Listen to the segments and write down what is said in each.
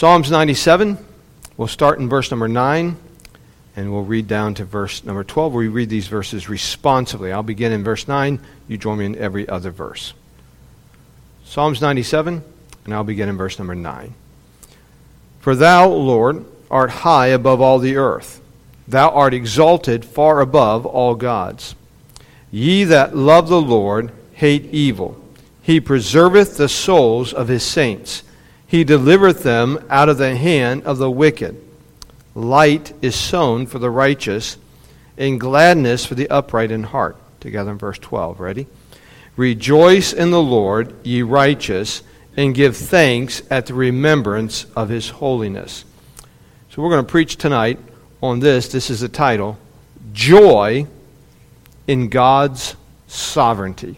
Psalms 97, we'll start in verse number 9, and we'll read down to verse number 12. We read these verses responsively. I'll begin in verse 9. You join me in every other verse. Psalms 97, and I'll begin in verse number 9. For thou, Lord, art high above all the earth. Thou art exalted far above all gods. Ye that love the Lord hate evil. He preserveth the souls of his saints. He delivereth them out of the hand of the wicked. Light is sown for the righteous, and gladness for the upright in heart. Together in verse 12. Ready? Rejoice in the Lord, ye righteous, and give thanks at the remembrance of his holiness. So we're going to preach tonight on this. This is the title, Joy in God's Sovereignty.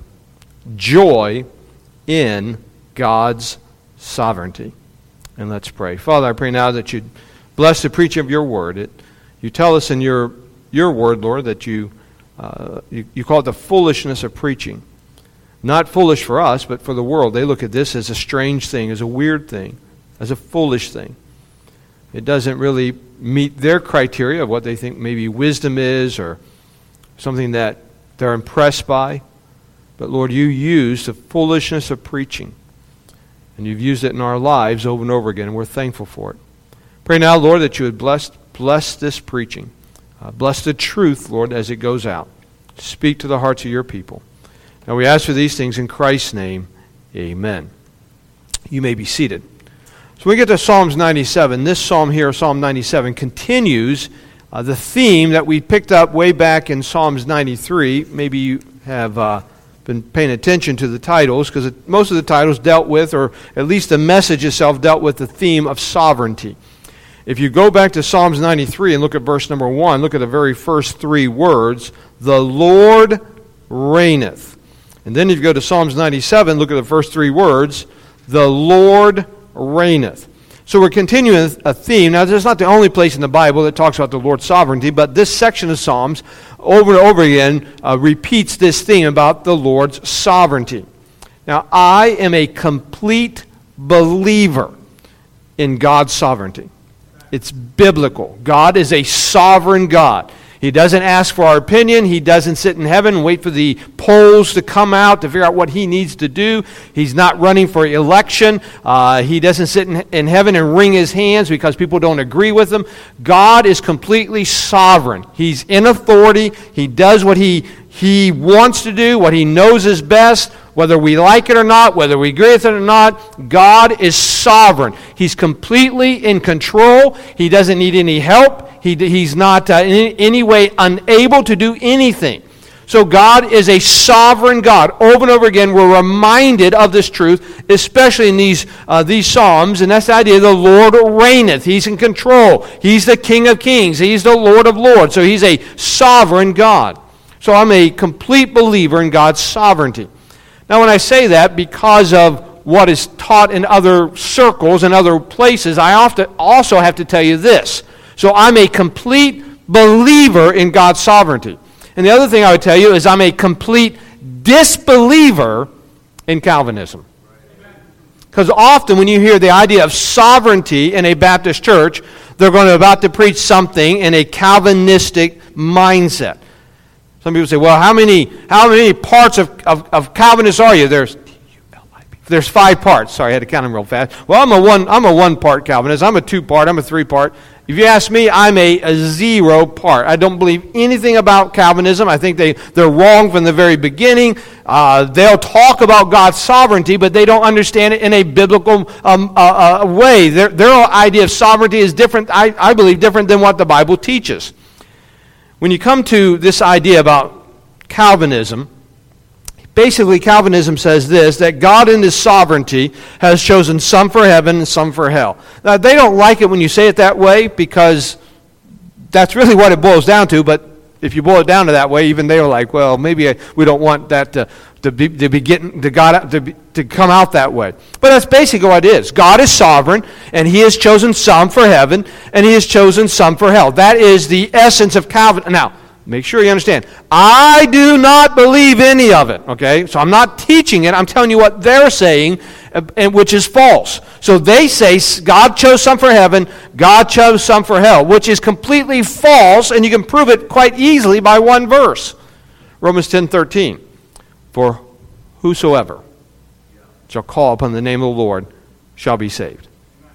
Joy in God's sovereignty. And let's pray. Father, I pray now that you'd bless the preaching of your word. You tell us in your word, Lord, that you call it the foolishness of preaching. Not foolish for us, but for the world. They look at this as a strange thing, as a weird thing, as a foolish thing. It doesn't really meet their criteria of what they think maybe wisdom is or something that they're impressed by. But Lord, you use the foolishness of preaching. And you've used it in our lives over and over again, and we're thankful for it. Pray now, Lord, that you would bless this preaching. Bless the truth, Lord, as it goes out. Speak to the hearts of your people. Now we ask for these things in Christ's name. Amen. You may be seated. So we get to Psalms 97. This psalm here, Psalm 97, continues the theme that we picked up way back in Psalms 93. Maybe you have been paying attention to the titles, because most of the titles dealt with, or at least the message itself dealt with, the theme of sovereignty. If you go back to Psalms 93 and look at verse number 1, look at the very first three words, the Lord reigneth. And then if you go to Psalms 97, look at the first three words, the Lord reigneth. So we're continuing a theme. Now, this is not the only place in the Bible that talks about the Lord's sovereignty, but this section of Psalms over and over again repeats this theme about the Lord's sovereignty. Now, I am a complete believer in God's sovereignty. It's biblical. God is a sovereign God. He doesn't ask for our opinion. He doesn't sit in heaven and wait for the polls to come out to figure out what he needs to do. He's not running for election. He doesn't sit in heaven and wring his hands because people don't agree with him. God is completely sovereign. He's in authority. He does what he wants to do, what he knows is best, whether we like it or not, whether we agree with it or not. God is sovereign. He's completely in control. He doesn't need any help. He's not in any way unable to do anything. So God is a sovereign God. Over and over again, we're reminded of this truth, especially in these Psalms, and that's the idea, the Lord reigneth. He's in control. He's the King of kings. He's the Lord of lords. So he's a sovereign God. So I'm a complete believer in God's sovereignty. Now when I say that, because of what is taught in other circles and other places, I also have to tell you this. So I'm a complete believer in God's sovereignty. And the other thing I would tell you is I'm a complete disbeliever in Calvinism. Because often when you hear the idea of sovereignty in a Baptist church, they're going to about to preach something in a Calvinistic mindset. Some people say, well, how many parts of Calvinists are you? There's 5 parts. Sorry, I had to count them real fast. Well, I'm a one-part Calvinist. I'm a 2-part. I'm a 3-part. If you ask me, I'm a 0 part. I don't believe anything about Calvinism. I think they're wrong from the very beginning. They'll talk about God's sovereignty, but they don't understand it in a biblical way. Their idea of sovereignty is different, I believe, different than what the Bible teaches. When you come to this idea about Calvinism, basically Calvinism says this, that God in his sovereignty has chosen some for heaven and some for hell. Now, they don't like it when you say it that way because that's really what it boils down to, but if you boil it down to that way, even they're like, well, maybe we don't want that to come out that way. But that's basically what it is. God is sovereign, and he has chosen some for heaven, and he has chosen some for hell. That is the essence of Calvin. Now, make sure you understand. I do not believe any of it, okay? So I'm not teaching it. I'm telling you what they're saying, which is false. So they say God chose some for heaven, God chose some for hell, which is completely false, and you can prove it quite easily by one verse. Romans 10:13. For whosoever shall call upon the name of the Lord shall be saved.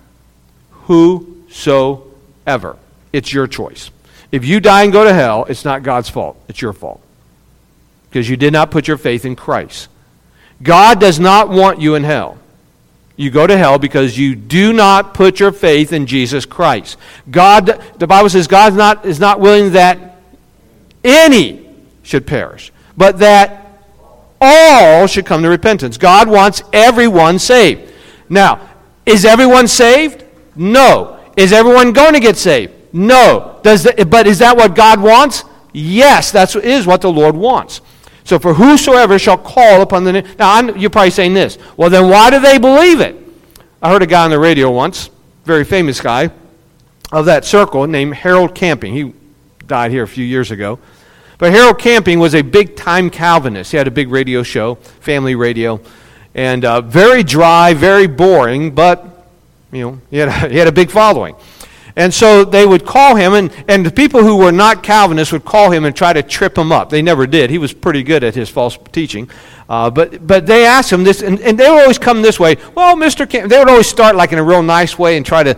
Whosoever. It's your choice. If you die and go to hell, it's not God's fault. It's your fault. Because you did not put your faith in Christ. God does not want you in hell. You go to hell because you do not put your faith in Jesus Christ. God, the Bible says God is not willing that any should perish, but that all should come to repentance. God wants everyone saved. Now, is everyone saved? No. Is everyone going to get saved? No. But is that what God wants? Yes, that is what the Lord wants. So for whosoever shall call upon the name. Now, you're probably saying this. Well, then why do they believe it? I heard a guy on the radio once, very famous guy, of that circle named Harold Camping. He died here a few years ago. But Harold Camping was a big-time Calvinist. He had a big radio show, family radio, and very dry, very boring, but he had a big following. And so they would call him, and the people who were not Calvinists would call him and try to trip him up. They never did. He was pretty good at his false teaching. But they asked him this, and they would always come this way. Well, Mr. Camp, they would always start like in a real nice way and try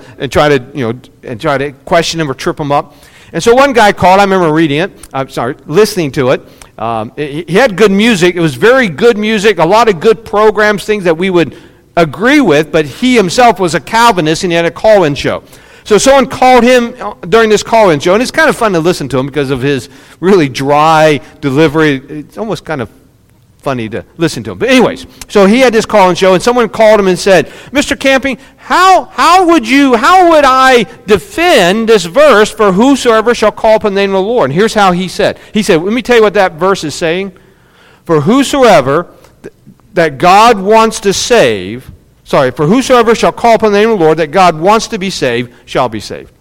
to question him or trip him up. And so one guy called. I remember listening to it. He had good music. It was very good music. A lot of good programs, things that we would agree with. But he himself was a Calvinist, and he had a call-in show. So someone called him during this call-in show, and it's kind of fun to listen to him because of his really dry delivery. It's almost kind of funny to listen to him. But anyways, so he had this call-in show, and someone called him and said, Mr. Camping, how would I defend this verse for whosoever shall call upon the name of the Lord? And here's how he said. He said, let me tell you what that verse is saying. For whosoever that God wants to save... for whosoever shall call upon the name of the Lord that God wants to be saved shall be saved.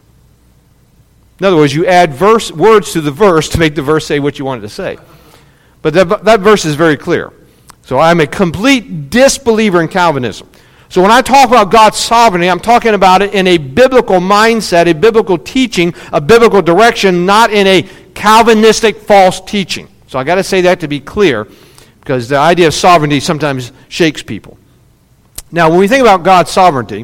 In other words, you add words to the verse to make the verse say what you wanted to say. But that verse is very clear. So I'm a complete disbeliever in Calvinism. So when I talk about God's sovereignty, I'm talking about it in a biblical mindset, a biblical teaching, a biblical direction, not in a Calvinistic false teaching. So I got to say that to be clear, because the idea of sovereignty sometimes shakes people. Now, when we think about God's sovereignty,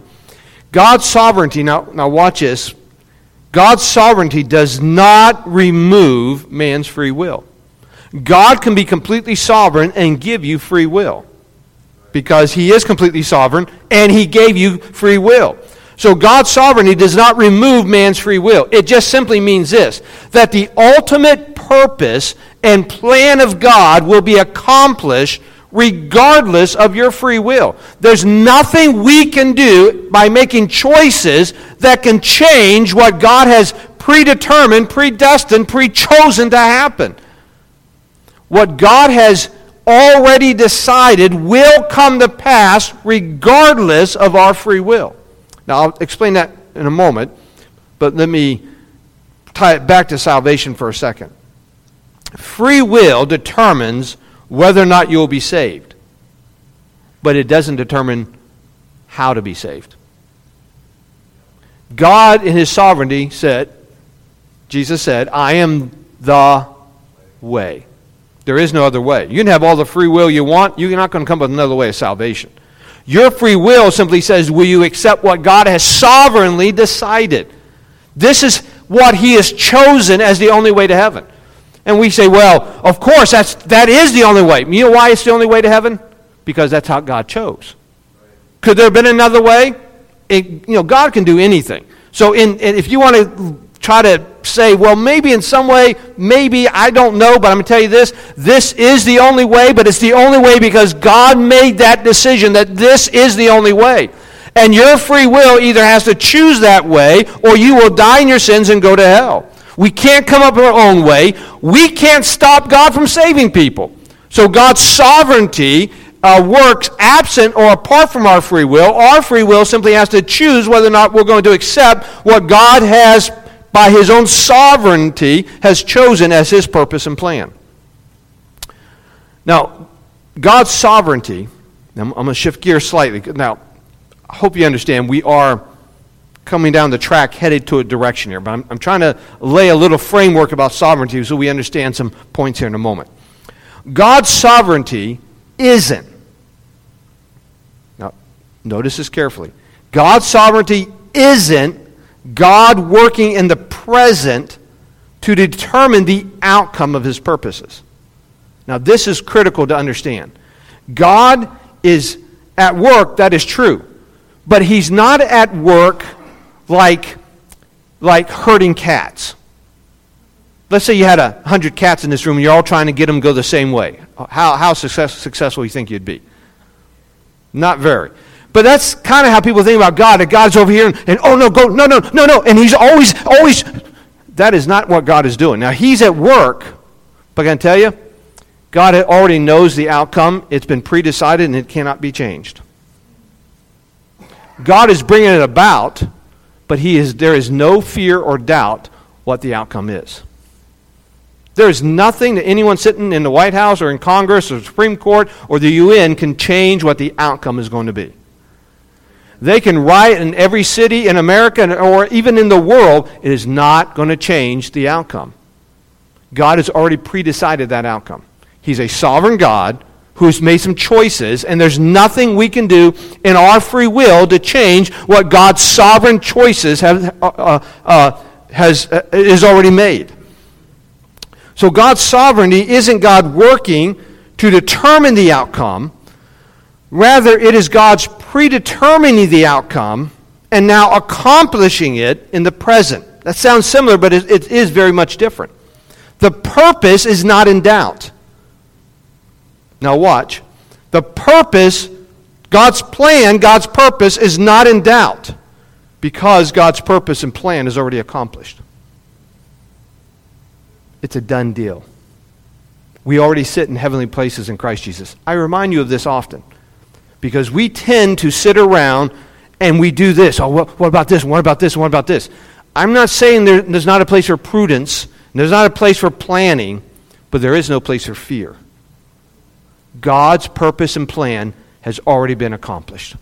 now watch this, God's sovereignty does not remove man's free will. God can be completely sovereign and give you free will, because He is completely sovereign and He gave you free will. So God's sovereignty does not remove man's free will. It just simply means this, that the ultimate purpose and plan of God will be accomplished regardless of your free will. There's nothing we can do by making choices that can change what God has predetermined, predestined, pre-chosen to happen. What God has already decided will come to pass regardless of our free will. Now, I'll explain that in a moment, but let me tie it back to salvation for a second. Free will determines whether or not you will be saved, but it doesn't determine how to be saved. God in His sovereignty said, Jesus said, I am the way. There is no other way. You can have all the free will you want, you're not going to come up with another way of salvation. Your free will simply says, will you accept what God has sovereignly decided? This is what He has chosen as the only way to heaven. And we say, well, of course, that is the only way. You know why it's the only way to heaven? Because that's how God chose. Could there have been another way? God can do anything. So if you want to try to say, well, maybe in some way, maybe, I don't know, but I'm going to tell you this is the only way, but it's the only way because God made that decision that this is the only way. And your free will either has to choose that way, or you will die in your sins and go to hell. We can't come up with our own way. We can't stop God from saving people. So God's sovereignty works absent or apart from our free will. Our free will simply has to choose whether or not we're going to accept what God has, by His own sovereignty, has chosen as His purpose and plan. Now, God's sovereignty, I'm going to shift gears slightly. Now, I hope you understand, we are coming down the track headed to a direction here. But I'm trying to lay a little framework about sovereignty so we understand some points here in a moment. God's sovereignty isn't, now notice this carefully, God's sovereignty isn't God working in the present to determine the outcome of his purposes. Now this is critical to understand. God is at work, that is true. But he's not at work like herding cats. Let's say you had 100 cats in this room and you're all trying to get them to go the same way. How successful do you think you'd be? Not very. But that's kind of how people think about God. That God's over here and oh no, go, no. And he's always, that is not what God is doing. Now he's at work, but I can tell you, God already knows the outcome. It's been pre-decided and it cannot be changed. God is bringing it about, but there is no fear or doubt what the outcome is. There is nothing that anyone sitting in the White House or in Congress or the Supreme Court or the UN can change what the outcome is going to be. They can riot in every city in America or even in the world. It is not going to change the outcome. God has already pre-decided that outcome. He's a sovereign God who's made some choices, and there's nothing we can do in our free will to change what God's sovereign choices is already made. So God's sovereignty isn't God working to determine the outcome. Rather, it is God's predetermining the outcome and now accomplishing it in the present. That sounds similar, but it is very much different. The purpose is not in doubt. Now watch. The purpose, God's plan, God's purpose is not in doubt because God's purpose and plan is already accomplished. It's a done deal. We already sit in heavenly places in Christ Jesus. I remind you of this often because we tend to sit around and we do this. Oh, what about this? What about this? What about this? I'm not saying there's not a place for prudence. There's not a place for planning, but there is no place for fear. God's purpose and plan has already been accomplished.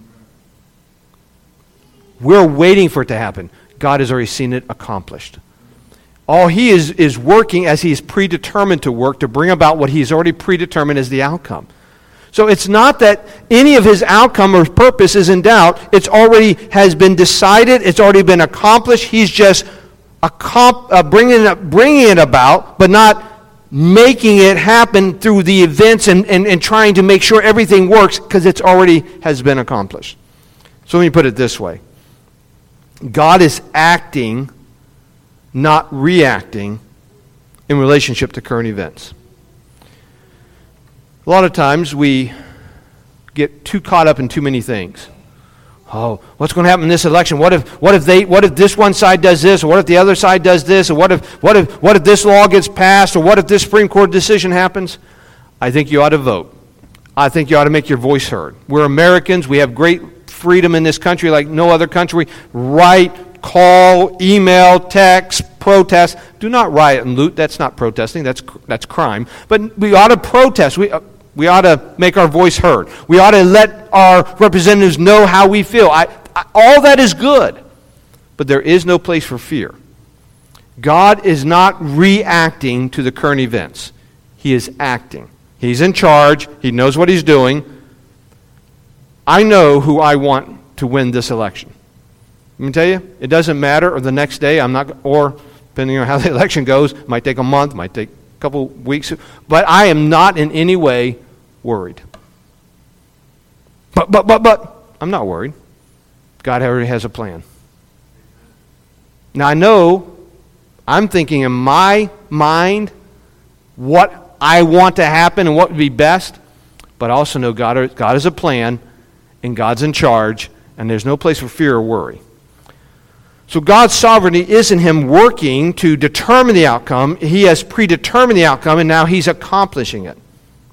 We're waiting for it to happen. God has already seen it accomplished. All he is working as he is predetermined to work to bring about what he's already predetermined as the outcome. So it's not that any of his outcome or purpose is in doubt. It's already has been decided. It's already been accomplished. He's just bringing it about, but not making it happen through the events and trying to make sure everything works because it's already has been accomplished. So let me put it this way. God is acting, not reacting, in relationship to current events. A lot of times we get too caught up in too many things. Oh, what's going to happen in this election? What if this one side does this, or what if the other side does this, or what if this law gets passed, or what if this Supreme Court decision happens? I think you ought to vote. I think you ought to make your voice heard. We're Americans. We have great freedom in this country like no other country. Write, call, email, text, protest. Do not riot and loot. That's not protesting. That's crime. But we ought to protest. We ought to make our voice heard. We ought to let our representatives know how we feel. All that is good. But there is no place for fear. God is not reacting to the current events. He is acting. He's in charge. He knows what he's doing. I know who I want to win this election. Let me tell you, it doesn't matter, or the next day, or depending on how the election goes, it might take a month, might take a couple weeks, but I am not in any way worried. But, I'm not worried. God already has a plan. Now I know, I'm thinking in my mind what I want to happen and what would be best, but I also know God has a plan, and God's in charge, and there's no place for fear or worry. So God's sovereignty isn't him working to determine the outcome. He has predetermined the outcome, and now he's accomplishing it.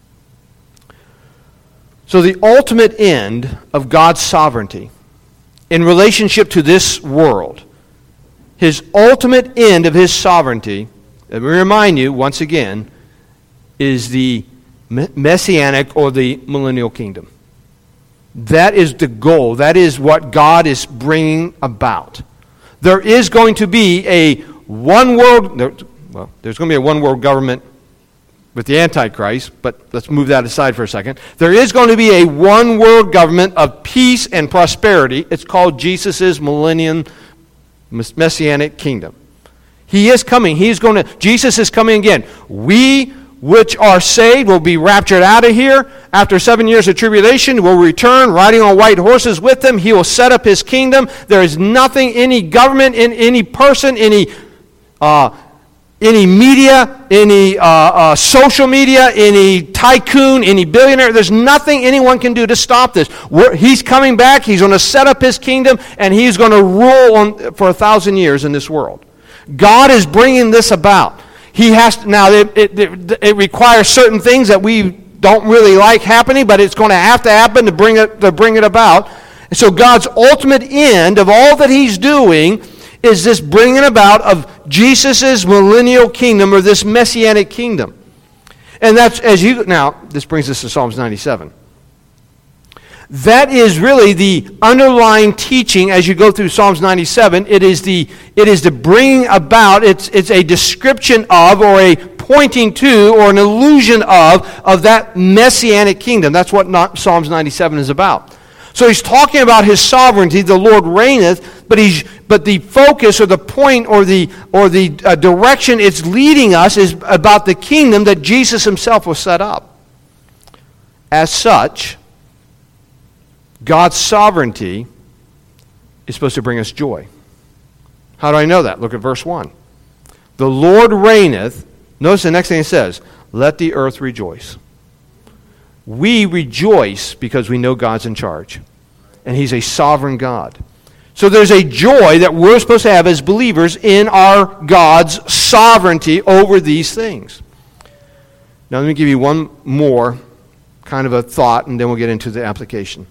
So the ultimate end of God's sovereignty in relationship to this world, his ultimate end of his sovereignty, let me remind you once again, is the messianic or the millennial kingdom. That is the goal. That is what God is bringing about. There is going to be there's going to be a one world government with the Antichrist, but let's move that aside for a second. There is going to be a one world government of peace and prosperity. It's called Jesus' millennium messianic kingdom. He is coming. Jesus is coming again. We which are saved will be raptured out of here. After 7 years of tribulation, will return riding on white horses with him. He will set up his kingdom. There is nothing, any government, any person, any media, any social media, any tycoon, any billionaire. There's nothing anyone can do to stop this. He's coming back. He's going to set up his kingdom, and he's going to rule for 1,000 years in this world. God is bringing this about. He has to, now it requires certain things that we don't really like happening, but it's going to have to happen to bring it about. And so God's ultimate end of all that he's doing is this bringing about of Jesus' millennial kingdom, or this messianic kingdom. And that's, this brings us to Psalms 97. That is really the underlying teaching as you go through Psalms 97. It is the bringing about, it's a description of, or a pointing to, or an illusion of that messianic kingdom. That's what Psalms 97 is about. So he's talking about his sovereignty, the Lord reigneth, but the focus, or the point, or the direction it's leading us is about the kingdom that Jesus himself will set up. As such, God's sovereignty is supposed to bring us joy. How do I know that? Look at verse 1. The Lord reigneth. Notice the next thing it says, let the earth rejoice. We rejoice because we know God's in charge. And he's a sovereign God. So there's a joy that we're supposed to have as believers in our God's sovereignty over these things. Now let me give you one more kind of a thought, and then we'll get into the application.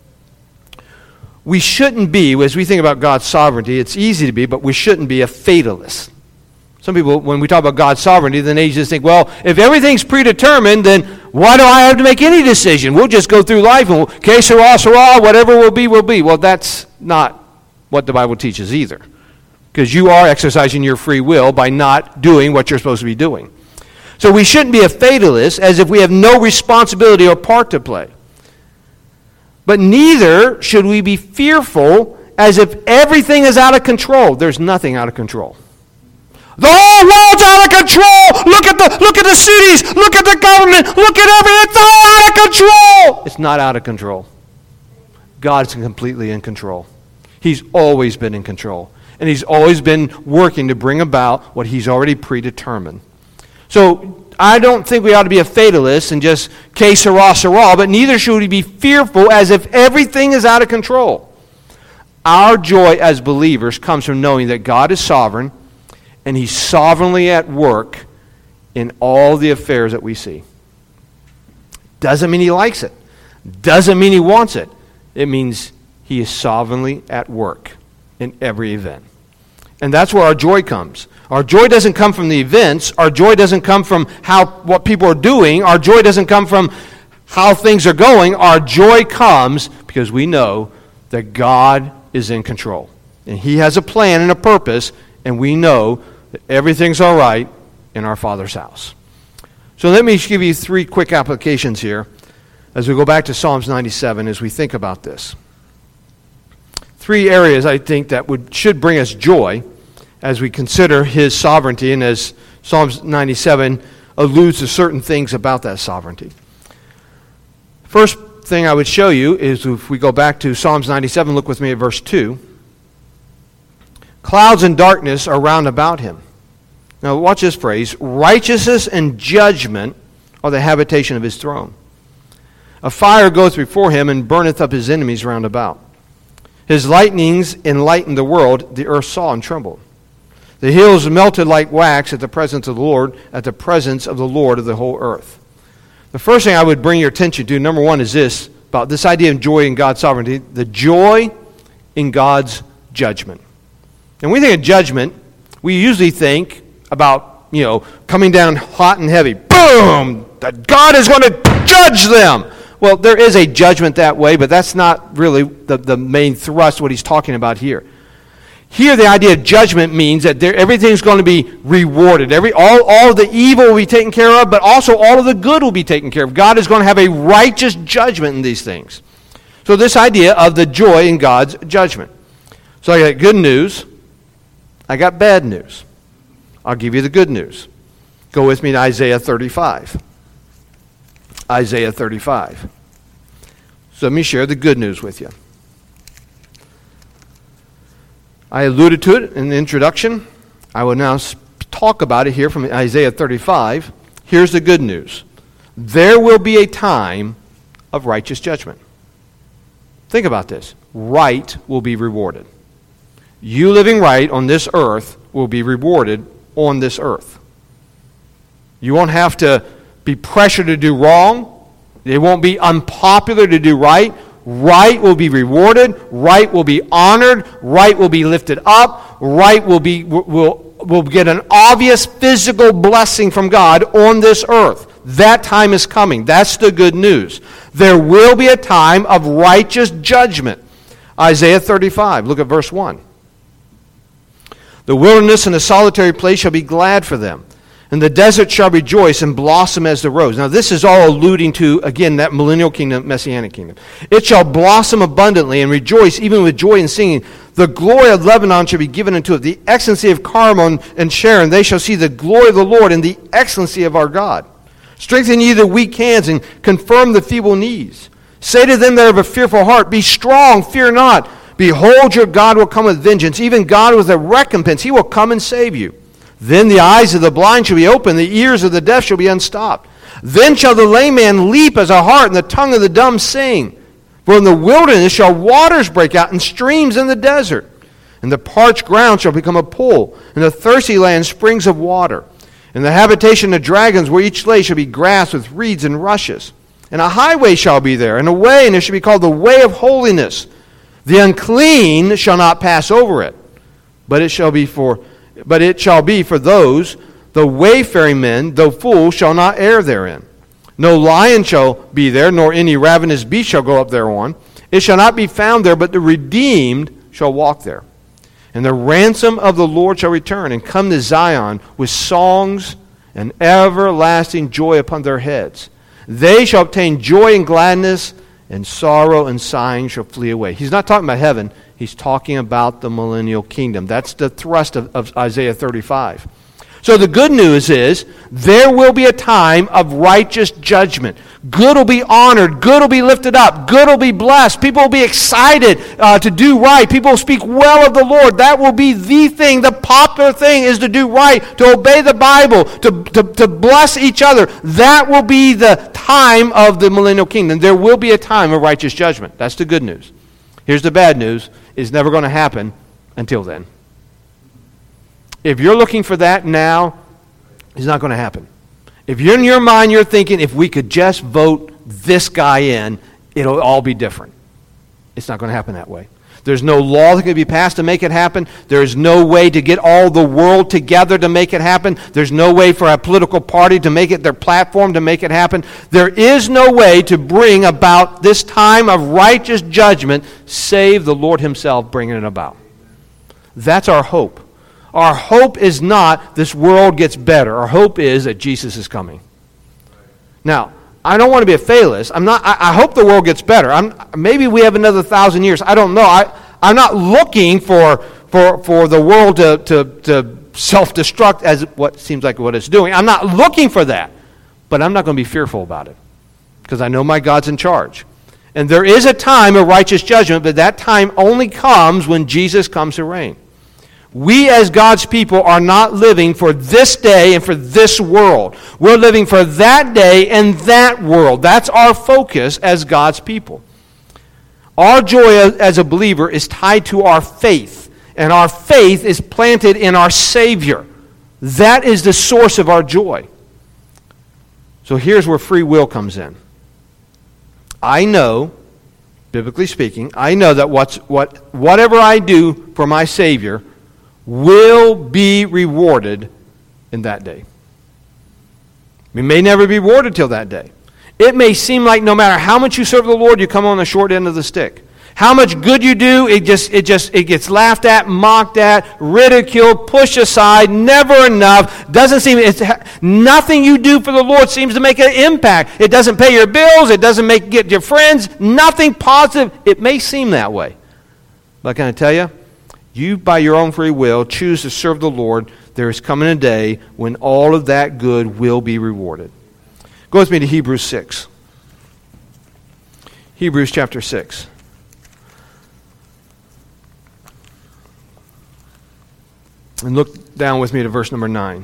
We shouldn't be, as we think about God's sovereignty, it's easy to be, but we shouldn't be a fatalist. Some people, when we talk about God's sovereignty, then they just think, well, if everything's predetermined, then why do I have to make any decision? We'll just go through life and que sera, sera, whatever will be, will be. Well, that's not what the Bible teaches either. Because you are exercising your free will by not doing what you're supposed to be doing. So we shouldn't be a fatalist as if we have no responsibility or part to play. But neither should we be fearful as if everything is out of control. There's nothing out of control. The whole world's out of control. Look at the cities. Look at the government. Look at everything. It's all out of control. It's not out of control. God's completely in control. He's always been in control. And he's always been working to bring about what he's already predetermined. So I don't think we ought to be a fatalist and just que sera, sera, but neither should we be fearful as if everything is out of control. Our joy as believers comes from knowing that God is sovereign and he's sovereignly at work in all the affairs that we see. Doesn't mean he likes it. Doesn't mean he wants it. It means he is sovereignly at work in every event. And that's where our joy comes. Our joy doesn't come from the events. Our joy doesn't come from what people are doing. Our joy doesn't come from how things are going. Our joy comes because we know that God is in control. And he has a plan and a purpose, and we know that everything's all right in our Father's house. So let me give you 3 quick applications here as we go back to Psalms 97 as we think about this. 3 areas I think that should bring us joy as we consider his sovereignty, and as Psalms 97 alludes to certain things about that sovereignty. First thing I would show you is if we go back to Psalms 97, look with me at verse 2. Clouds and darkness are round about him. Now watch this phrase. Righteousness and judgment are the habitation of his throne. A fire goeth before him and burneth up his enemies round about. His lightnings enlightened the world. The earth saw and trembled. The hills melted like wax at the presence of the Lord, at the presence of the Lord of the whole earth. The first thing I would bring your attention to, number one, is this, about this idea of joy in God's sovereignty, the joy in God's judgment. And when we think of judgment, we usually think about, coming down hot and heavy. Boom! That God is going to judge them. Well, there is a judgment that way, but that's not really the main thrust, what he's talking about here. Here, the idea of judgment means that everything's going to be rewarded. All of the evil will be taken care of, but also all of the good will be taken care of. God is going to have a righteous judgment in these things. So this idea of the joy in God's judgment. So I got good news. I got bad news. I'll give you the good news. Go with me to Isaiah 35. Isaiah 35. So let me share the good news with you. I alluded to it in the introduction. I will now talk about it here from Isaiah 35. Here's the good news. There will be a time of righteous judgment. Think about this. Right will be rewarded. You living right on this earth will be rewarded on this earth. You won't have to be pressured to do wrong. It won't be unpopular to do right. Right will be rewarded. Right will be honored. Right will be lifted up. Right will get an obvious physical blessing from God on this earth. That time is coming. That's the good news. There will be a time of righteous judgment. Isaiah 35, look at verse 1. The wilderness and the solitary place shall be glad for them, and the desert shall rejoice and blossom as the rose. Now this is all alluding to, again, that millennial kingdom, messianic kingdom. It shall blossom abundantly and rejoice even with joy and singing. The glory of Lebanon shall be given unto it. The excellency of Carmel and Sharon, they shall see the glory of the Lord and the excellency of our God. Strengthen ye the weak hands and confirm the feeble knees. Say to them that have a fearful heart, be strong, fear not. Behold, your God will come with vengeance, even God with a recompense. He will come and save you. Then the eyes of the blind shall be opened, the ears of the deaf shall be unstopped. Then shall the lame man leap as a hart, and the tongue of the dumb sing. For in the wilderness shall waters break out, and streams in the desert. And the parched ground shall become a pool, and the thirsty land springs of water. And the habitation of dragons where each lay shall be grass with reeds and rushes. And a highway shall be there, and a way, and it shall be called the way of holiness. The unclean shall not pass over it, but it shall be for those, the wayfaring men, though fools, shall not err therein. No lion shall be there, nor any ravenous beast shall go up thereon. It shall not be found there, but the redeemed shall walk there. And the ransom of the Lord shall return, and come to Zion with songs and everlasting joy upon their heads. They shall obtain joy and gladness, and sorrow and sighing shall flee away. He's not talking about heaven. He's talking about the millennial kingdom. That's the thrust of Isaiah 35. So the good news is there will be a time of righteous judgment. Good will be honored. Good will be lifted up. Good will be blessed. People will be excited to do right. People will speak well of the Lord. That will be the thing. The popular thing is to do right, to obey the Bible, to bless each other. That will be the time of the millennial kingdom. There will be a time of righteous judgment. That's the good news. Here's the bad news. It's never going to happen until then. If you're looking for that now, it's not going to happen. If you're in your mind, you're thinking, if we could just vote this guy in, it'll all be different. It's not going to happen that way. There's no law that can be passed to make it happen. There's no way to get all the world together to make it happen. There's no way for a political party to make it their platform to make it happen. There is no way to bring about this time of righteous judgment save the Lord himself bringing it about. That's our hope. Our hope is not this world gets better. Our hope is that Jesus is coming. Now, I don't want to be a fatalist. I hope the world gets better. Maybe we have another 1,000 years. I don't know. I'm not looking for the world to self-destruct as what seems like what it's doing. I'm not looking for that. But I'm not going to be fearful about it because I know my God's in charge. And there is a time of righteous judgment, but that time only comes when Jesus comes to reign. We as God's people are not living for this day and for this world. We're living for that day and that world. That's our focus as God's people. Our joy as a believer is tied to our faith, and our faith is planted in our Savior. That is the source of our joy. So here's where free will comes in. I know, biblically speaking, I know that whatever I do for my Savior will be rewarded in that day. We may never be rewarded till that day. It may seem like no matter how much you serve the Lord, you come on the short end of the stick. How much good you do, it gets laughed at, mocked at, ridiculed, pushed aside, never enough. Nothing you do for the Lord seems to make an impact. It doesn't pay your bills. It doesn't get your friends. Nothing positive. It may seem that way. But can I tell you, you by your own free will choose to serve the Lord. There is coming a day when all of that good will be rewarded. Go with me to Hebrews 6. Hebrews chapter 6. And look down with me to verse number 9.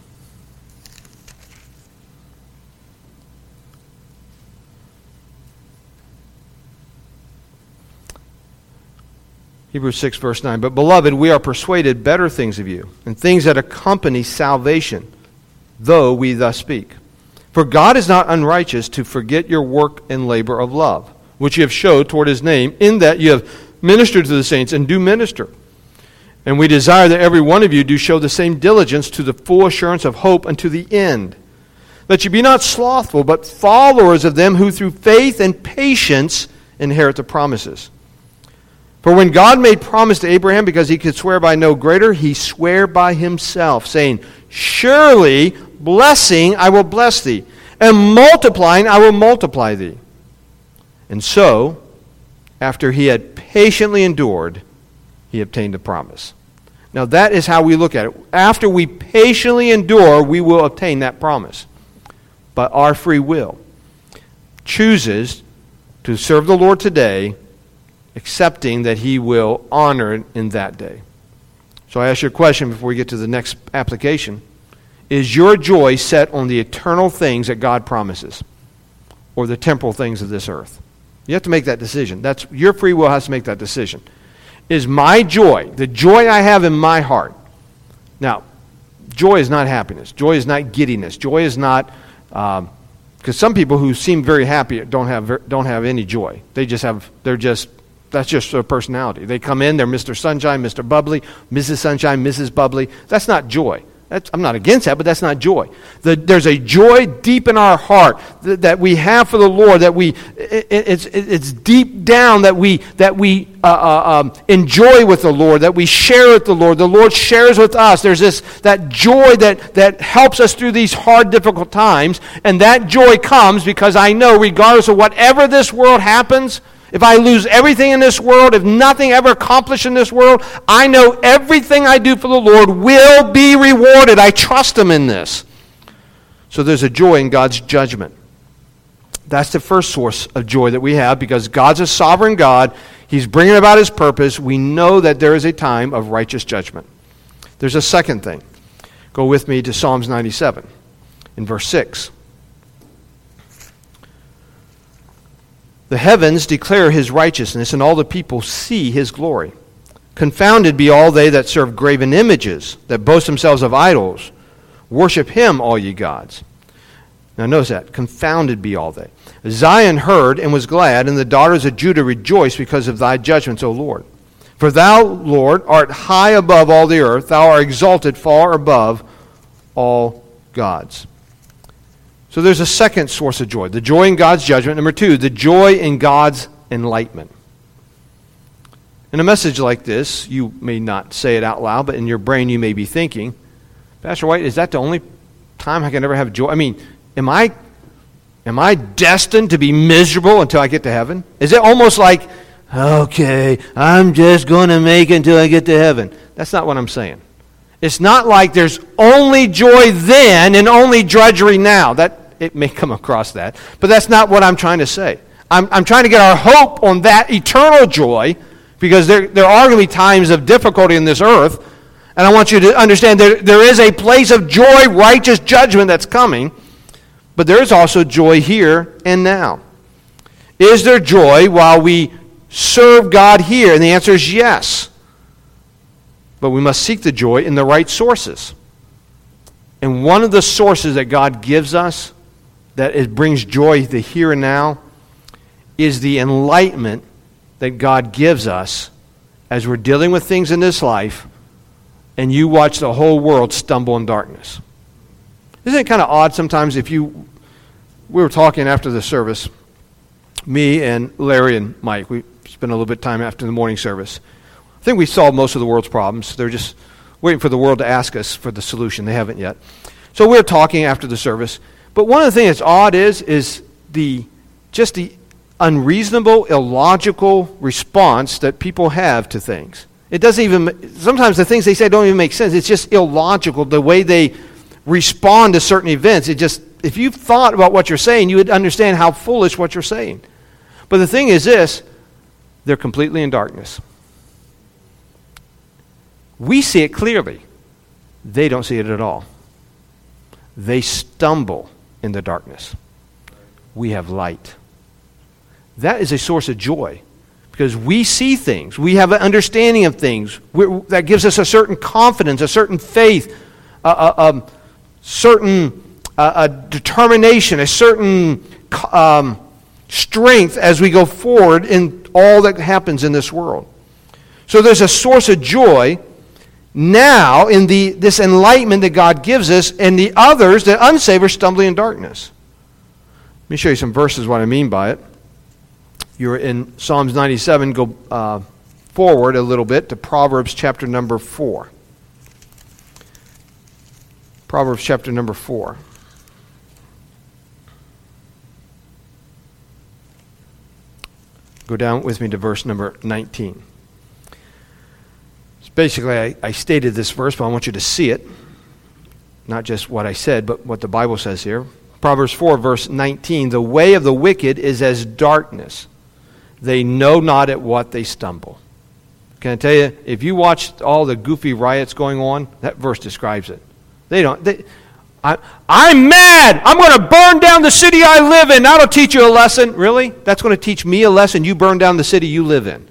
Hebrews 6, verse 9. But beloved, we are persuaded better things of you, and things that accompany salvation, though we thus speak. For God is not unrighteous to forget your work and labor of love, which you have showed toward his name, in that you have ministered to the saints and do minister. And we desire that every one of you do show the same diligence to the full assurance of hope unto the end. That you be not slothful, but followers of them who through faith and patience inherit the promises. For when God made promise to Abraham, because he could swear by no greater, he sware by himself, saying, Surely blessing I will bless thee, and multiplying I will multiply thee. And so, after he had patiently endured, he obtained the promise. Now that is how we look at it. After we patiently endure, we will obtain that promise. But our free will chooses to serve the Lord today, accepting that he will honor it in that day. So I ask you a question before we get to the next application. Is your joy set on the eternal things that God promises, or the temporal things of this earth? You have to make that decision. Your free will has to make that decision. Is my joy, the joy I have in my heart. Now, joy is not happiness. Joy is not giddiness. Joy is not, because some people who seem very happy don't have any joy. That's just their personality. They come in, they're Mr. Sunshine, Mr. Bubbly, Mrs. Sunshine, Mrs. Bubbly. That's not joy. I'm not against that, but that's not joy. There's a joy deep in our heart that we have for the Lord. That it's deep down that we enjoy with the Lord. That we share with the Lord. The Lord shares with us. There's that joy that helps us through these hard, difficult times, and that joy comes because I know, regardless of whatever this world happens. If I lose everything in this world, if nothing ever accomplished in this world, I know everything I do for the Lord will be rewarded. I trust him in this. So there's a joy in God's judgment. That's the first source of joy that we have because God's a sovereign God. He's bringing about his purpose. We know that there is a time of righteous judgment. There's a second thing. Go with me to Psalms 97 in verse 6. The heavens declare his righteousness, and all the people see his glory. Confounded be all they that serve graven images, that boast themselves of idols. Worship him, all ye gods. Now notice that. Confounded be all they. Zion heard and was glad, and the daughters of Judah rejoiced because of thy judgments, O Lord. For thou, Lord, art high above all the earth. Thou art exalted far above all gods. So there's a second source of joy, the joy in God's judgment. Number two, the joy in God's enlightenment. In a message like this, you may not say it out loud, but in your brain you may be thinking, Pastor White, is that the only time I can ever have joy? I mean, am I destined to be miserable until I get to heaven? Is it almost like, okay, I'm just going to make it until I get to heaven? That's not what I'm saying. It's not like there's only joy then and only drudgery now. It may come across that, but that's not what I'm trying to say. I'm trying to get our hope on that eternal joy, because there are going to be times of difficulty in this earth, and I want you to understand there is a place of joy, righteous judgment that's coming, but there is also joy here and now. Is there joy while we serve God here? And the answer is yes. But we must seek the joy in the right sources. And one of the sources that God gives us that it brings joy the here and now is the enlightenment that God gives us as we're dealing with things in this life and you watch the whole world stumble in darkness. Isn't it kind of odd sometimes if you We were talking after the service, me and Larry and Mike. We spent a little bit of time after the morning service. I think we solved most of the world's problems. They're just waiting for the world to ask us for the solution. They haven't yet. So we were talking after the service. But one of the things that's odd is the unreasonable, illogical response that people have to things. It doesn't even, sometimes the things they say don't even make sense. It's just illogical, the way they respond to certain events. If you thought about what you're saying, you would understand how foolish what you're saying. But the thing is this, they're completely in darkness. We see it clearly. They don't see it at all. They stumble in the darkness. We have light. That is a source of joy because we see things. We have an understanding of things. That gives us a certain confidence, a certain faith, a certain determination, a certain strength as we go forward in all that happens in this world. So there's a source of joy now in this enlightenment that God gives us, and the others, the unsaved, are stumbling in darkness. Let me show you some verses what I mean by it. You're in Psalms 97. Go forward a little bit to Proverbs chapter number 4. Proverbs chapter number 4. Go down with me to verse number 19. Basically, I stated this verse, but I want you to see it. Not just what I said, but what the Bible says here. Proverbs 4, verse 19. The way of the wicked is as darkness. They know not at what they stumble. Can I tell you, if you watched all the goofy riots going on, that verse describes it. I'm mad! I'm going to burn down the city I live in. That'll teach you a lesson. Really? That's going to teach me a lesson? You burn down the city you live in.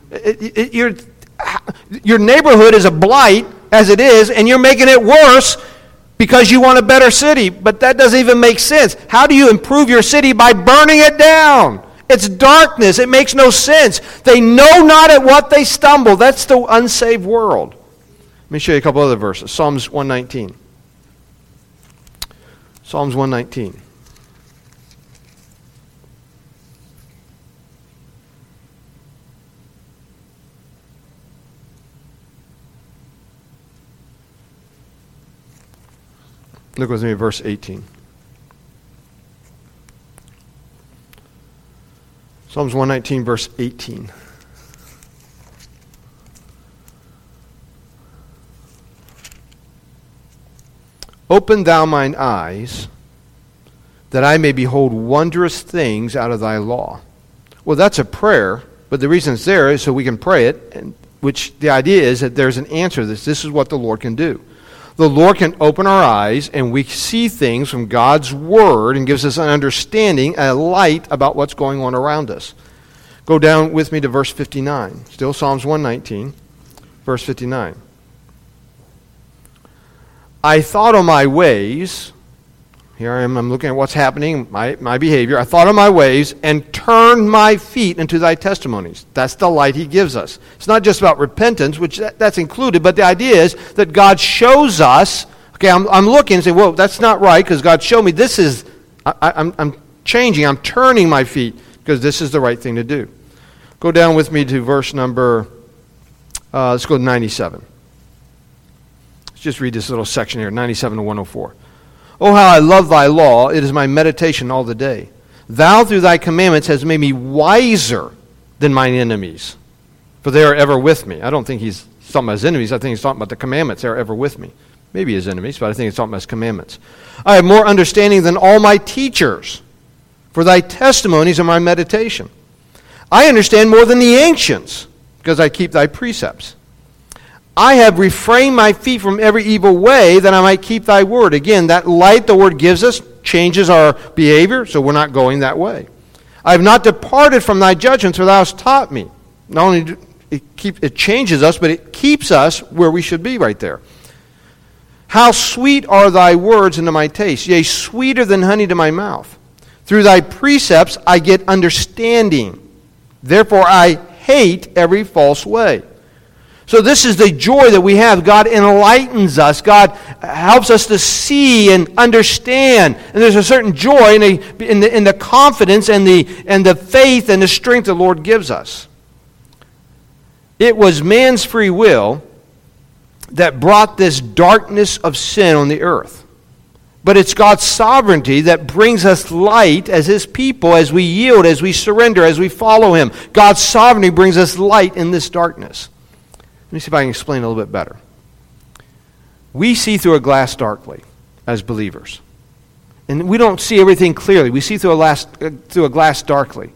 Your neighborhood is a blight as it is, and you're making it worse because you want a better city. But that doesn't even make sense. How do you improve your city? By burning it down. It's darkness. It makes no sense. They know not at what they stumble. That's the unsaved world. Let me show you a couple other verses. Psalms 119. Psalms 119. Look with me at verse 18. Psalms 119, verse 18. Open thou mine eyes, that I may behold wondrous things out of thy law. Well, that's a prayer, but the reason it's there is so we can pray it, and which the idea is that there's an answer to this. This is what the Lord can do. The Lord can open our eyes, and we see things from God's Word and gives us an understanding, a light about what's going on around us. Go down with me to verse 59. Still Psalms 119, verse 59. I thought on my ways, here I am, I'm looking at what's happening, my behavior. I thought on my ways and turned my feet into thy testimonies. That's the light he gives us. It's not just about repentance, which that's included, but the idea is that God shows us, okay, I'm looking and saying, whoa, that's not right, because God showed me this is, I'm changing, I'm turning my feet, because this is the right thing to do. Go down with me to verse number, let's go to 97. Let's just read this little section here, 97 to 104. Oh, how I love thy law. It is my meditation all the day. Thou through thy commandments hast made me wiser than mine enemies, for they are ever with me. I don't think he's talking about his enemies. I think he's talking about the commandments. They are ever with me. Maybe his enemies, but I think he's talking about his commandments. I have more understanding than all my teachers, for thy testimonies are my meditation. I understand more than the ancients, because I keep thy precepts. I have refrained my feet from every evil way, that I might keep thy word. Again, that light the word gives us changes our behavior, so we're not going that way. I have not departed from thy judgments, for thou hast taught me. Not only do it changes us, but it keeps us where we should be right there. How sweet are thy words unto my taste, yea, sweeter than honey to my mouth. Through thy precepts I get understanding. Therefore I hate every false way. So this is the joy that we have. God enlightens us. God helps us to see and understand. And there's a certain joy in the confidence and the faith and the strength the Lord gives us. It was man's free will that brought this darkness of sin on the earth. But it's God's sovereignty that brings us light as His people, as we yield, as we surrender, as we follow Him. God's sovereignty brings us light in this darkness. Let me see if I can explain a little bit better. We see through a glass darkly as believers. And we don't see everything clearly. We see through a glass darkly.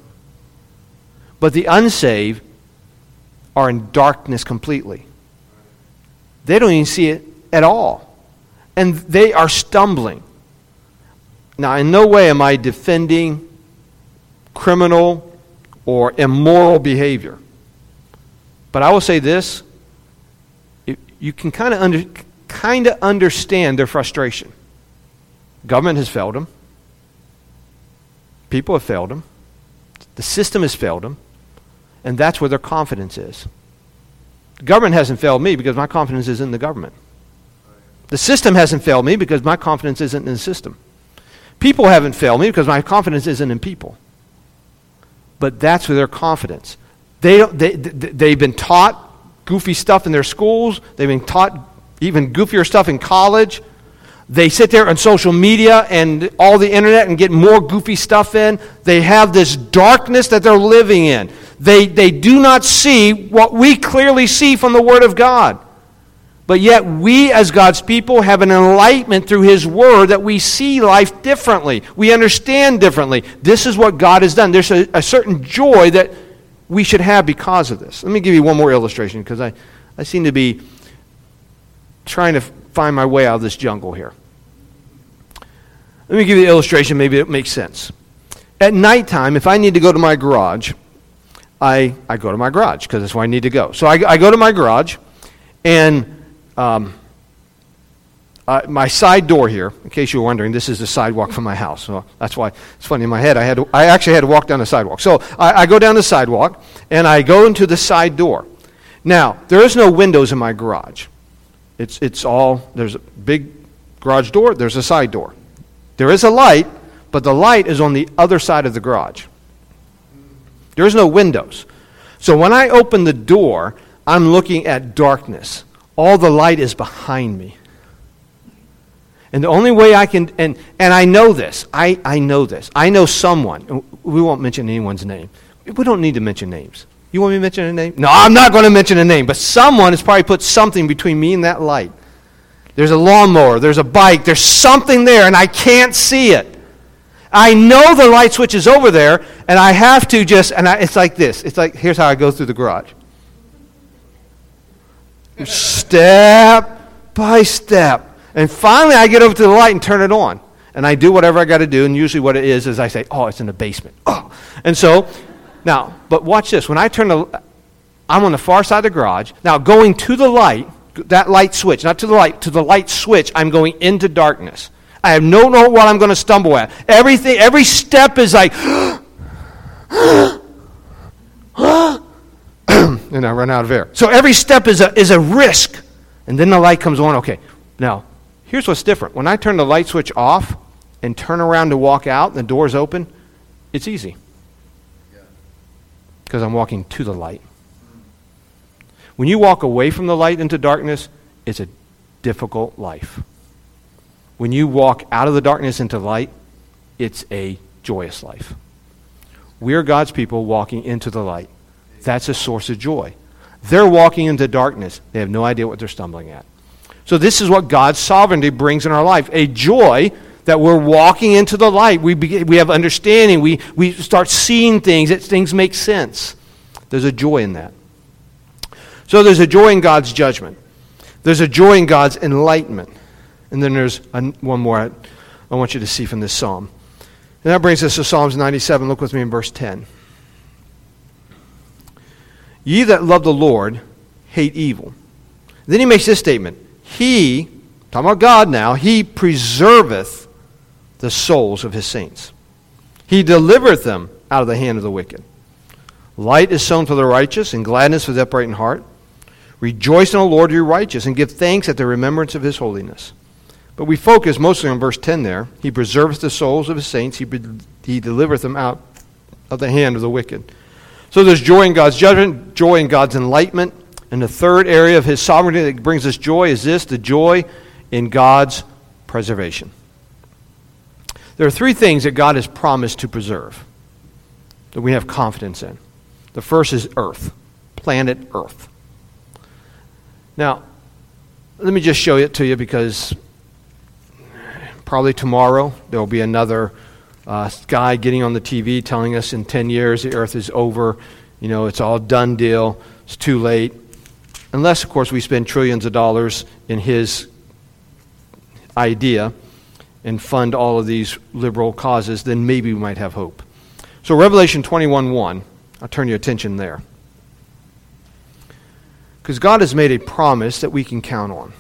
But the unsaved are in darkness completely. They don't even see it at all. And they are stumbling. Now, in no way am I defending criminal or immoral behavior. But I will say this. You can kind of understand their frustration. Government has failed them. People have failed them. The system has failed them. And that's where their confidence is. The government hasn't failed me because my confidence is in the government. The system hasn't failed me because my confidence isn't in the system. People haven't failed me because my confidence isn't in people. But that's where their confidence. They've been taught goofy stuff in their schools. They've been taught even goofier stuff in college. They sit there on social media and all the internet and get more goofy stuff in. They have this darkness that they're living in. They do not see what we clearly see from the Word of God. But yet we as God's people have an enlightenment through His Word that we see life differently. We understand differently. This is what God has done. There's a certain joy that we should have because of this. Let me give you one more illustration because I seem to be trying to find my way out of this jungle here. Let me give you the illustration. Maybe it makes sense. At nighttime, if I need to go to my garage, I go to my garage because that's where I need to go. So I go to my garage, and my side door here, in case you were wondering, this is the sidewalk from my house. So that's why it's funny in my head. I actually had to walk down the sidewalk. So I go down the sidewalk, and I go into the side door. Now, there is no windows in my garage. It's all, there's a big garage door, there's a side door. There is a light, but the light is on the other side of the garage. There is no windows. So when I open the door, I'm looking at darkness. All the light is behind me. And the only way I can, and I know this. I know this. I know someone. We won't mention anyone's name. We don't need to mention names. You want me to mention a name? No, I'm not going to mention a name. But someone has probably put something between me and that light. There's a lawnmower. There's a bike. There's something there, and I can't see it. I know the light switch is over there, and I have to just, it's like this. It's like, here's how I go through the garage. Step by step. And finally I get over to the light and turn it on. And I do whatever I got to do, and usually what it is I say, oh, it's in the basement. Oh. And so, now, but watch this. When I turn I'm on the far side of the garage. Now, going to the light, that light switch, not to the light switch, I'm going into darkness. I have no know what I'm going to stumble at. Every step is like, and I run out of air. So every step is a risk. And then the light comes on. Okay, now, here's what's different. When I turn the light switch off and turn around to walk out and the door's open, it's easy. Because I'm walking to the light. When you walk away from the light into darkness, it's a difficult life. When you walk out of the darkness into light, it's a joyous life. We're God's people walking into the light. That's a source of joy. They're walking into darkness. They have no idea what they're stumbling at. So this is what God's sovereignty brings in our life. A joy that we're walking into the light. We have understanding. We start seeing things. Things make sense. There's a joy in that. So there's a joy in God's judgment. There's a joy in God's enlightenment. And then there's one more I want you to see from this psalm. And that brings us to Psalms 97. Look with me in verse 10. Ye that love the Lord hate evil. Then he makes this statement. He, talking about God now, He preserveth the souls of His saints. He delivereth them out of the hand of the wicked. Light is sown for the righteous, and gladness for the upright in heart. Rejoice in the Lord, you righteous, and give thanks at the remembrance of his holiness. But we focus mostly on verse 10 there. He preserves the souls of his saints. He delivereth them out of the hand of the wicked. So there's joy in God's judgment, joy in God's enlightenment. And the third area of his sovereignty that brings us joy is this, the joy in God's preservation. There are three things that God has promised to preserve that we have confidence in. The first is earth, planet Earth. Now, let me just show it to you because probably tomorrow there will be another guy getting on the TV telling us in 10 years the earth is over, it's all done deal, it's too late. Unless, of course, we spend trillions of dollars in his idea and fund all of these liberal causes, then maybe we might have hope. So Revelation 21:1, I'll turn your attention there. Because God has made a promise that we can count on.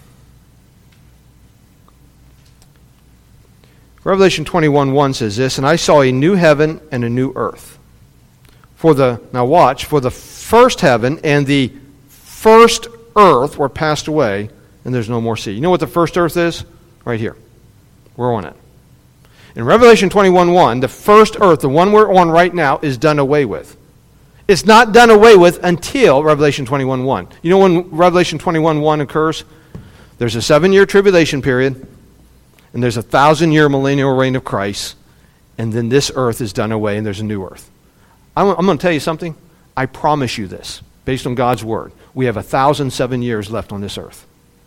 Revelation 21:1 says this, and I saw a new heaven and a new earth. For the first heaven and the first earth were passed away, and there's no more sea. You know what the first earth is? Right here. We're on it. In Revelation 21:1, the first earth, the one we're on right now, is done away with. It's not done away with until Revelation 21:1. You know when Revelation 21:1 occurs? There's a 7-year tribulation period, and there's a 1,000-year millennial reign of Christ, and then this earth is done away, and there's a new earth. I'm going to tell you something. I promise you this, based on God's word. We have 1,007 years left on this earth.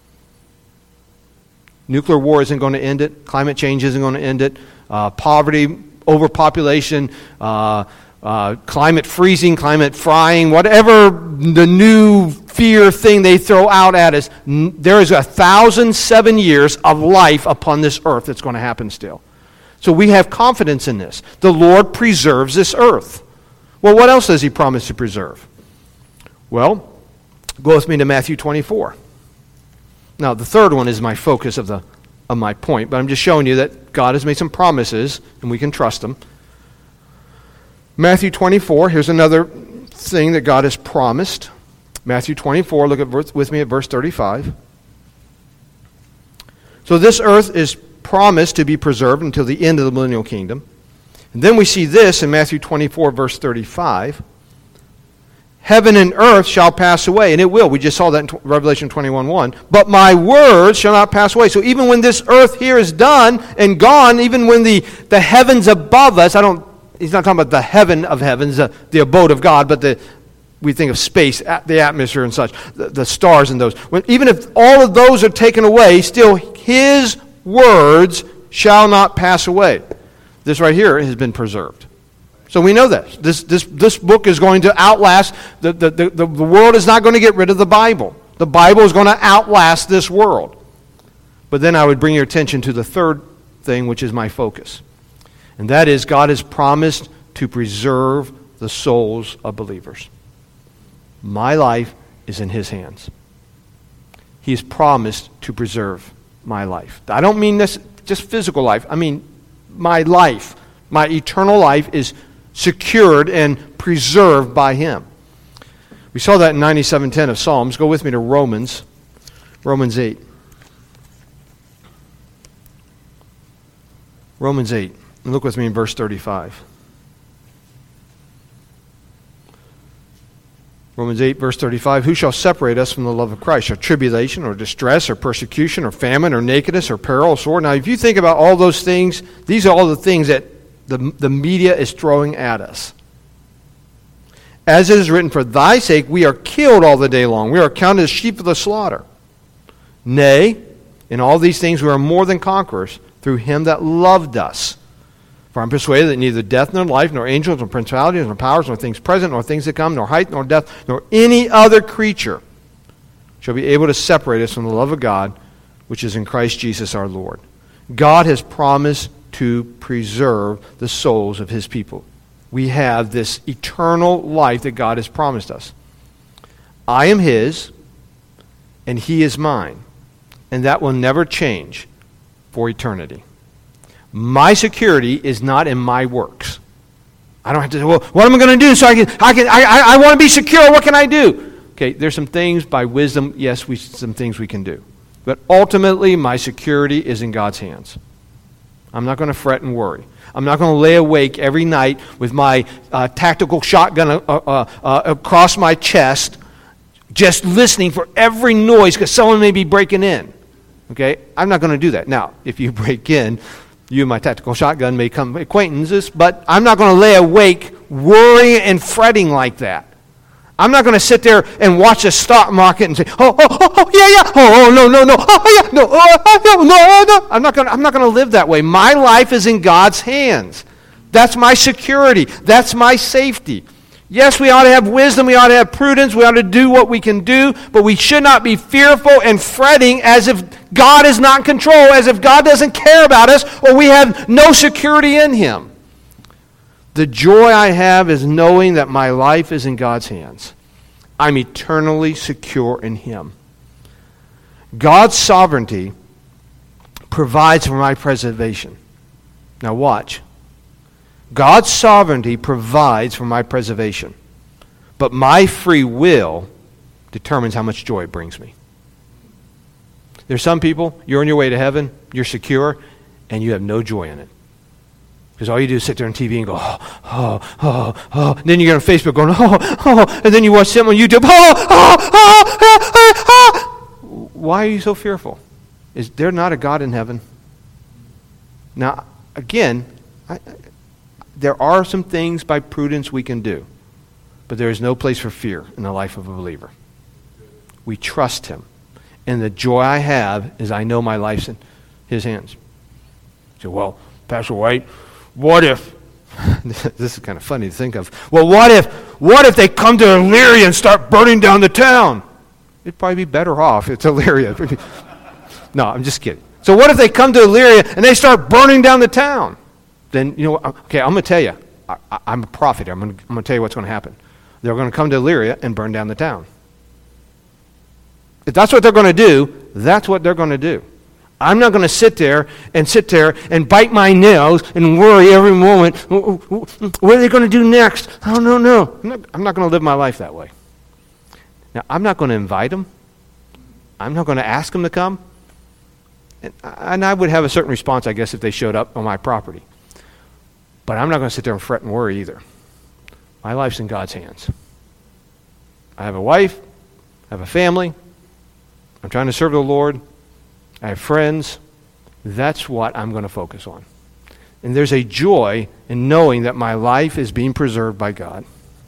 Nuclear war isn't going to end it. Climate change isn't going to end it. Poverty, overpopulation, climate freezing, climate frying, whatever the new fear thing they throw out at us, there is 1,007 years of life upon this earth that's going to happen still. So we have confidence in this. The Lord preserves this earth. Well, what else does he promise to preserve? Well, go with me to Matthew 24. Now, the third one is my focus of my point, but I'm just showing you that God has made some promises, and we can trust them. Matthew 24, here's another thing that God has promised. Matthew 24, look with me at verse 35. So this earth is promised to be preserved until the end of the millennial kingdom. And then we see this in Matthew 24, verse 35. Heaven and earth shall pass away, and it will. We just saw that in Revelation 21:1. But my words shall not pass away. So even when this earth here is done and gone, even when the heavens above us, he's not talking about the heaven of heavens, the abode of God, but we think of space, the atmosphere and such, the stars and those. Even if all of those are taken away, still his words shall not pass away. This right here has been preserved. So we know that. This book is going to outlast, the world is not going to get rid of the Bible. The Bible is going to outlast this world. But then I would bring your attention to the third thing, which is my focus. And that is God has promised to preserve the souls of believers. My life is in his hands. He has promised to preserve my life. I don't mean this just physical life. I mean my life. My eternal life is secured and preserved by him. We saw that in 97:10 of Psalms. Go with me to Romans 8. Romans 8. And look with me in verse 35. Romans 8, verse 35. Who shall separate us from the love of Christ? Shall tribulation or distress or persecution or famine or nakedness or peril or sword? Now, if you think about all those things, these are all the things that the media is throwing at us. As it is written, for thy sake we are killed all the day long. We are counted as sheep of the slaughter. Nay, in all these things we are more than conquerors through him that loved us. For I'm persuaded that neither death nor life, nor angels, nor principalities, nor powers, nor things present, nor things to come, nor height, nor depth, nor any other creature shall be able to separate us from the love of God, which is in Christ Jesus our Lord. God has promised to preserve the souls of his people. We have this eternal life that God has promised us. I am his, and he is mine, and that will never change for eternity. My security is not in my works. I don't have to say, well, what am I going to do so I want to be secure? What can I do? Okay, there's some things by wisdom, yes, some things we can do. But ultimately, my security is in God's hands. I'm not going to fret and worry. I'm not going to lay awake every night with my tactical shotgun across my chest, just listening for every noise because someone may be breaking in. Okay? I'm not going to do that. Now, if you break in, you and my tactical shotgun may come acquaintances, but I'm not going to lay awake worrying and fretting like that. I'm not going to sit there and watch the stock market and say, yeah, no. I'm not going to live that way. My life is in God's hands. That's my security. That's my safety. Yes, we ought to have wisdom. We ought to have prudence. We ought to do what we can do, but we should not be fearful and fretting as if God is not in control, as if God doesn't care about us, or we have no security in Him. The joy I have is knowing that my life is in God's hands. I'm eternally secure in Him. God's sovereignty provides for my preservation. Now watch. God's sovereignty provides for my preservation, but my free will determines how much joy it brings me. There's some people, you're on your way to heaven, you're secure, and you have no joy in it. Because all you do is sit there on TV and go, oh. And then you get on Facebook going, and then you watch something on YouTube, Why are you so fearful? Is there not a God in heaven? Now, again, there are some things by prudence we can do, but there is no place for fear in the life of a believer. We trust Him. And the joy I have is I know my life's in His hands. So, well, Pastor White, what if, this is kind of funny to think of, well, what if they come to Elyria and start burning down the town? It'd probably be better off. It's Elyria. No, I'm just kidding. So what if they come to Elyria and they start burning down the town? Then, okay, I'm going to tell you. I'm a prophet. I'm going to tell you what's going to happen. They're going to come to Elyria and burn down the town. If that's what they're going to do, that's what they're going to do. I'm not going to sit there and bite my nails and worry every moment. What are they going to do next? Oh, no. I'm not going to live my life that way. Now, I'm not going to invite them. I'm not going to ask them to come. And I would have a certain response, I guess, if they showed up on my property. But I'm not going to sit there and fret and worry either. My life's in God's hands. I have a wife. I have a family. I'm trying to serve the Lord. I have friends. That's what I'm going to focus on. And there's a joy in knowing that my life is being preserved by God.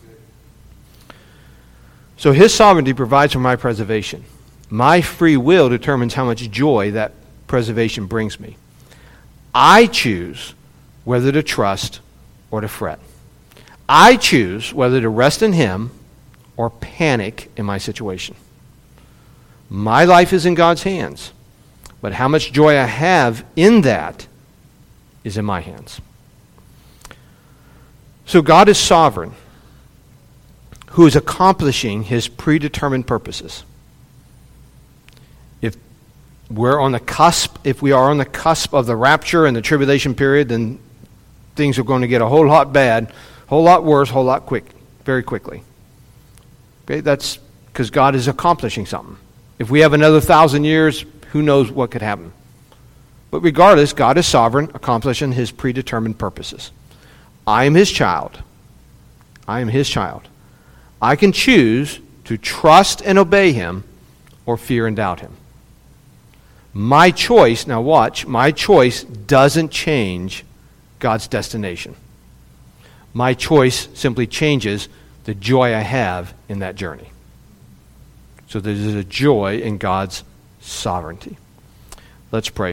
So His sovereignty provides for my preservation. My free will determines how much joy that preservation brings me. I choose whether to trust or to fret. I choose whether to rest in Him or panic in my situation. My life is in God's hands, but how much joy I have in that is in my hands. So God is sovereign, who is accomplishing His predetermined purposes. If we are on the cusp of the rapture and the tribulation period, then things are going to get a whole lot bad, whole lot worse, whole lot very quickly. Okay, that's because God is accomplishing something. If we have another 1,000 years, who knows what could happen. But regardless, God is sovereign, accomplishing His predetermined purposes. I am His child. I am His child. I can choose to trust and obey Him or fear and doubt Him. My choice, now watch, my choice doesn't change God's destination. My choice simply changes the joy I have in that journey. So there's a joy in God's sovereignty. Let's pray.